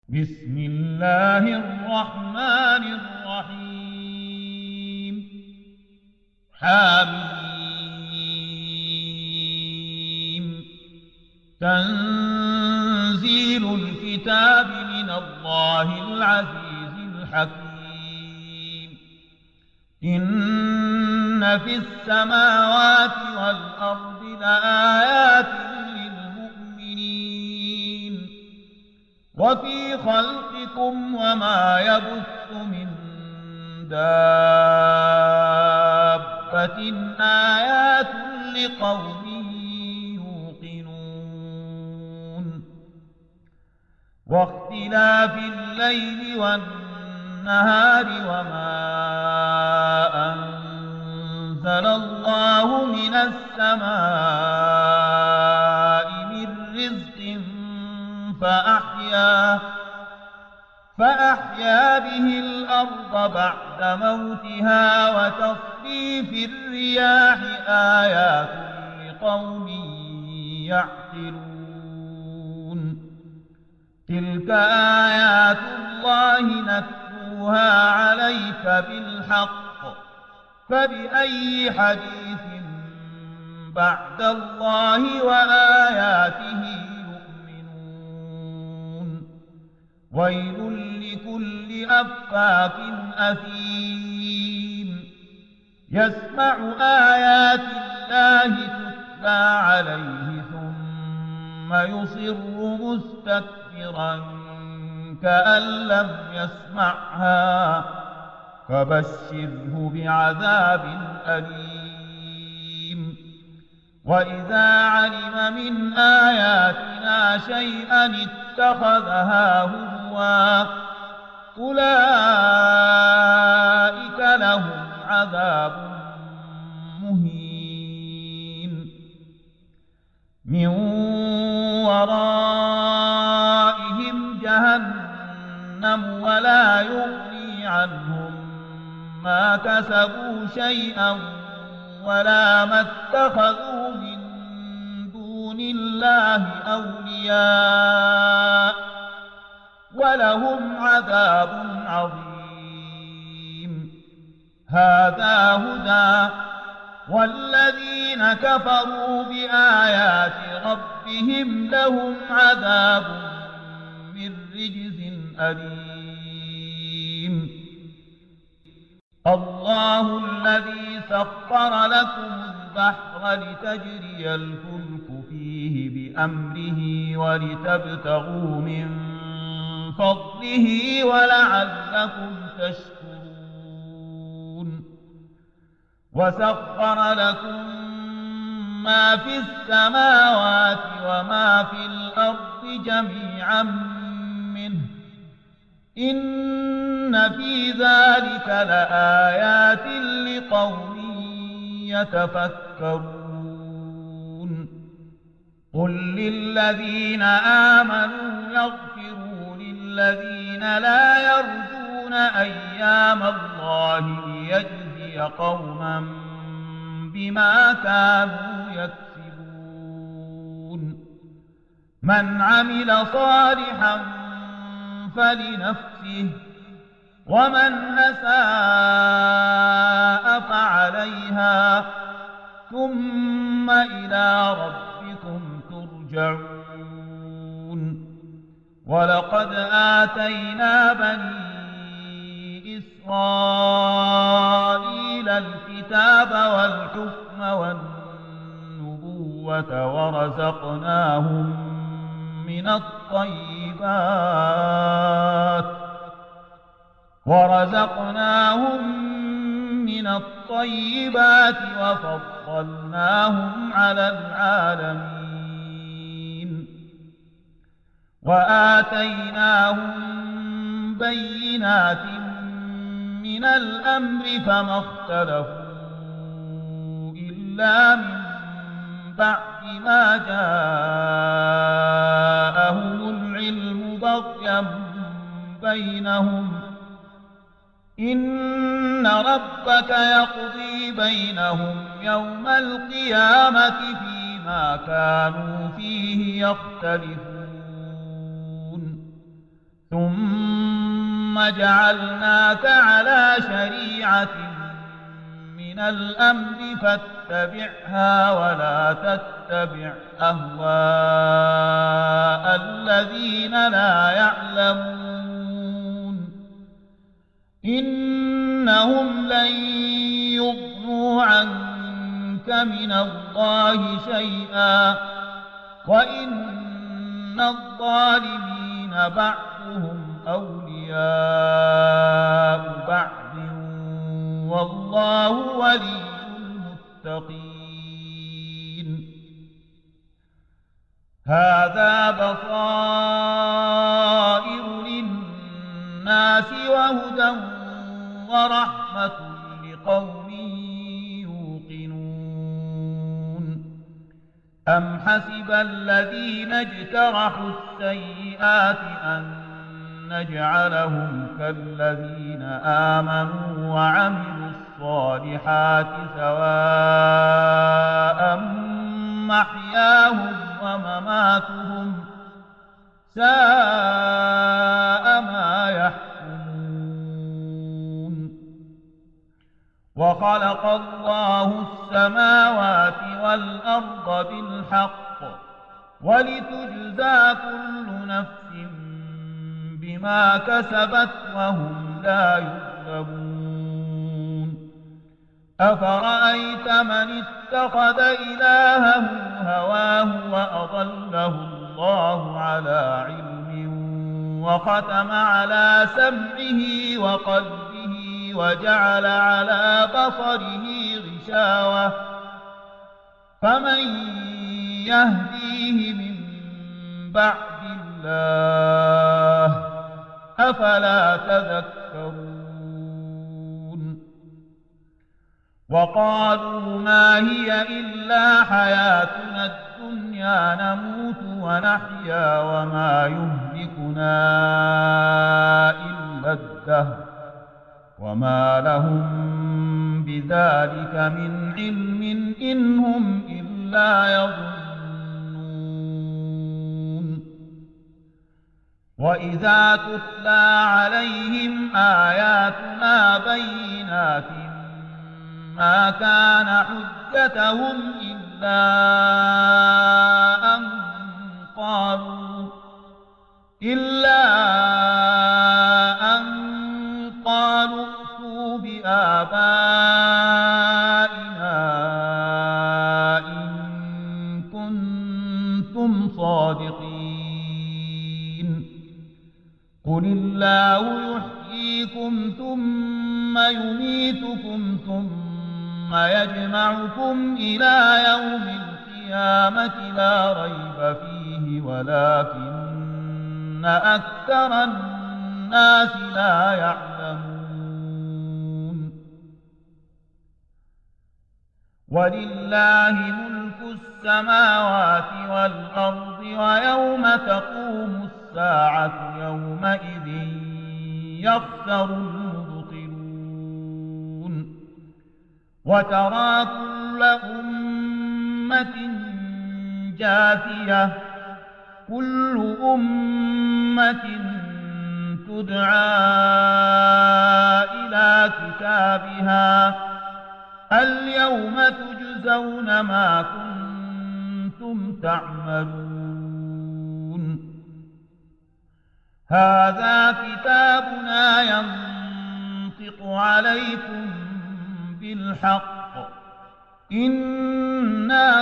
بسم الله الرحمن الرحيم. حميم. تنزيل الكتاب من الله العزيز الحكيم. إن في السماوات والأرض لآيات للمؤمنين وفي خلقكم وما يبث من دابة آيات لقوم يوقنون. واختلاف الليل والنهار وما أنزل الله من السماء من رزق فأحيا به الأرض بعد موتها وتصريف الرياح آيات لقوم يعقلون. تلك آيات الله نتلوها عليك بالحق، فبأي حديث بعد الله وآياته يؤمنون. ويل لكل أفاك أثيم يسمع آيات الله تتلى عليه ثم يصر مستكبرا كأن لم يسمعها، فبشره بعذاب أليم. وإذا علم من آياتنا شيئا اتخذها هزوا، أولئك لهم عذاب مهين. من ورائهم جهنم ولا يغني عنهم ما كسبوا شيئا ولا ما اتخذوا من دون الله أولياء، ولهم عذاب عظيم. هذا هدى، والذين كفروا بآيات ربهم لهم عذاب من رجز أليم. الله الذي سخر لكم البحر لتجري الفلك فيه بأمره ولتبتغوا من فضله ولعلكم تشكرون. وسخر لكم ما في السماوات وما في الأرض جميعا منه، إن في ذلك لآيات لقوم يتفكرون. قل للذين آمنوا يغفروا للذين لا يرجون أيام الله ليجزي قوما بما كانوا يكسبون. من عمل صالحا فلنفسه ومن أساء فعليها ثم إلى ربكم ترجعون. ولقد آتينا بني إسرائيل الكتاب والحكم والنبوة ورزقناهم من الطيبات وفضلناهم على العالمين. وآتيناهم بينات من الأمر فما اختلفوا إلا من بعد ما جاءهم العلم بغيا بينهم. إن ربك يقضي بينهم يوم القيامة فيما كانوا فيه يختلفون. ثم جعلناك على شريعة من الأمر فاتبعها ولا تتبع أهواء الذين لا يعلمون إنهم لن يغنوا عنك من الله شيئا وإن الظالمين بعضهم أولياء بعض والله ولي المتقين هذا بصائر للناس وهدى ورحمة لقوم يوقنون أم حسب الذين اجترحوا السيئات أن نجعلهم كالذين آمنوا وعملوا الصالحات سواء محياهم ومماتهم ساء ما يحكمون وخلق الله السماوات والأرض بالحق ولتجزى كل نفس بما كسبت وهم لا يظلمون أفرأيت من اتخذ إلهه هواه وأضله الله على علم وختم على سمعه وقلبه وجعل على بصره غشاوة فمن يهديه من بعد الله أفلا تذكرون وقالوا ما هي إلا حياتنا الدنيا نموت ونحيا وما يهلكنا إلا الدهر وما لهم بذلك من علم إن هم إلا يظنون وإذا تتلى عليهم آياتنا بينات ما كان حجتهم إلا أن قالوا ائتوا بآبائنا إن كنتم صادقين قل الله يحييكم ثم يميتكم ثم يجمعكم إلى يوم القيامة لا ريب فيه ولكن أكثر الناس لا يعلمون ولله ملك السماوات والأرض ويوم تقوم الساعة يومئذ يخسر المبطلون وترى كل أمة جاثية كل أمة تدعى إلى كتابها اليوم تجزون ما كنتم تعملون هذا كتابنا ينطق عليكم بالحق إنا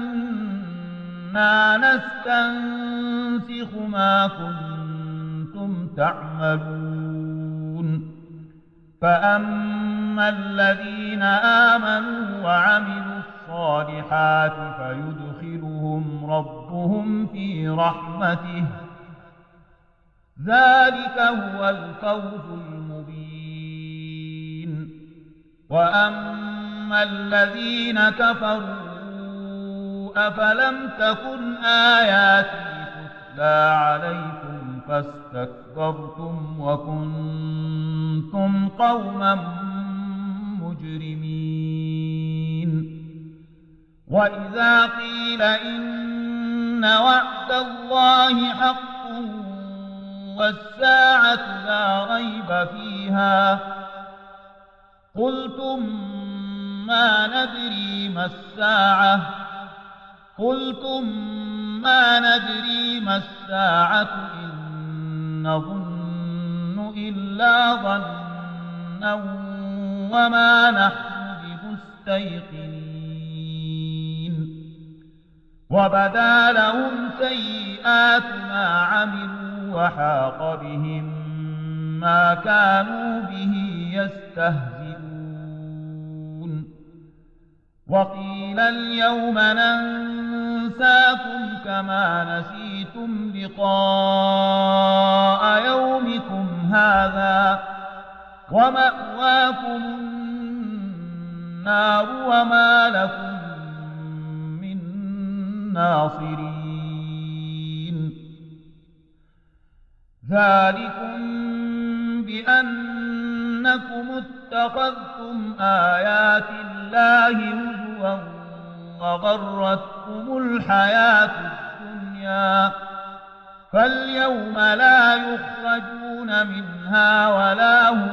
كنا نستنسخ ما كنتم تعملون فأما الذين آمنوا وعملوا الصالحات فيدخلهم ربهم في رحمته ذلك هو الفوز المبين وأما الذين كفروا أفلم تكن آياتي تتلى عليكم فاستكبرتم وكنتم قوما مجرمين وإذا قيل إن وعد الله حق والساعة لا ريب فيها قلتم ما ندري ما الساعة إن نظن إلا ظنا وما نحن بمستيقنين وبدا لهم سيئات ما عملوا وحاق بهم ما كانوا به يستهزئون وقيل اليوم ننساكم كما نسيتم لقاء يومكم هذا ومأواكم النار وما لكم من ناصرين ذلكم بأنكم اتخذتم آيات الله هزوا وغرتكم الحياة الدنيا فاليوم لا يخرجون منها ولا هم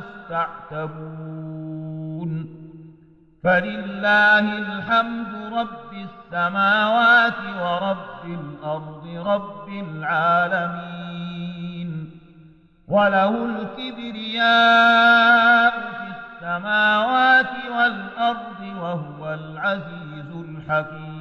يستعتبون فلله الحمد رب السماوات ورب الأرض رب العالمين وله الكبرياء في السماوات والأرض وهو العزيز الحكيم